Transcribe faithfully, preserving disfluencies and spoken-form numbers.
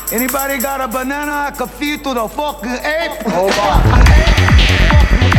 Anybody got a banana I can feed to the fucking ape? Hold on.